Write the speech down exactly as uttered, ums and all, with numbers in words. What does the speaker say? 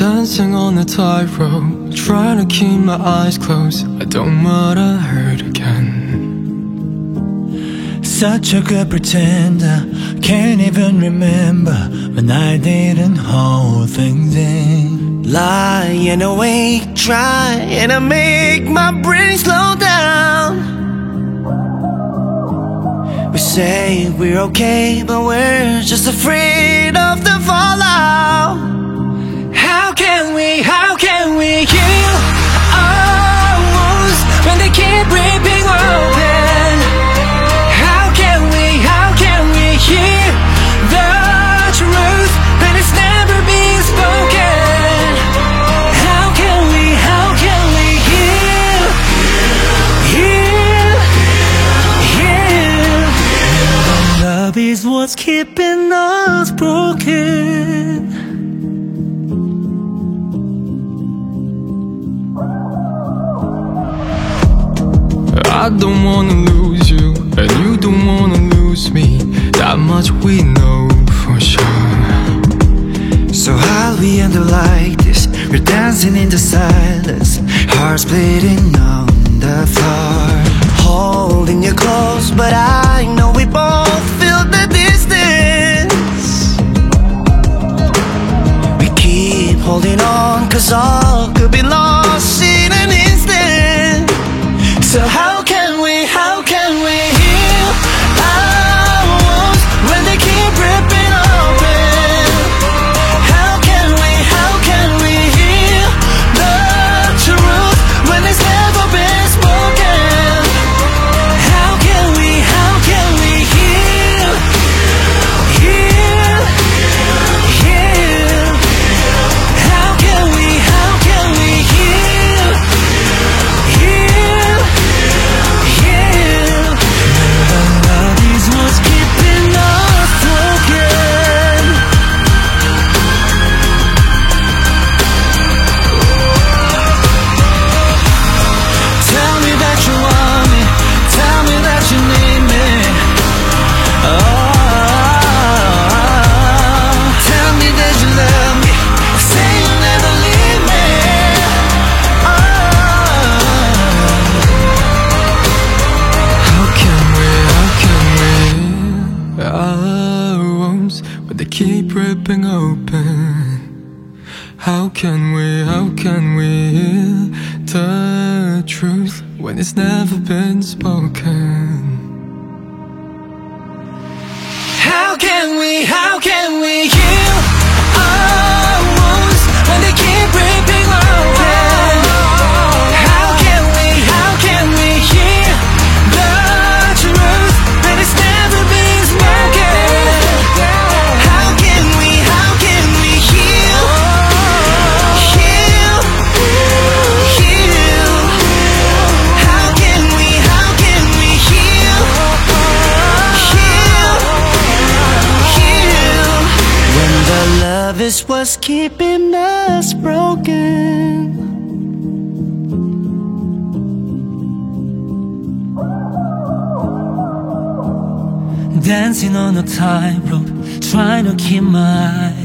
Dancing on a tightrope, trying to keep my eyes closed. I don't wanna hurt again. Such a good pretender, can't even remember when I didn't hold things in. Lying awake, trying to make my brain slow down. We say we're okay, but we're just afraid of the fallout. How can we, how can we heal our wounds when they keep ripping open? How can we, how can we hear the truth when it's never being spoken? How can we, how can we heal, heal, heal? Love is what's keeping us broken. I don't wanna lose you, and you don't wanna lose me. That much we know for sure. So how we end up like this? We're dancing in the silence, hearts bleeding on the floor. Holding you close, but I know we both feel the distance. We keep holding on, cause all could be lost in an instant. So how can we, how can we heal our wounds when they keep ripping open? How can we, how can we heal the truth when it's never been spoken? How can we, how can we heal, heal, heal? How can we, how can we heal, heal? Keep ripping open. How can we, how can we hear the truth when it's never been spoken? How can we, how can we heal our wounds when they keep ripping open? How can we, how can we hear the truth when it's never been spoken? Love is what's keeping us broken. Dancing on a tightrope, trying to keep my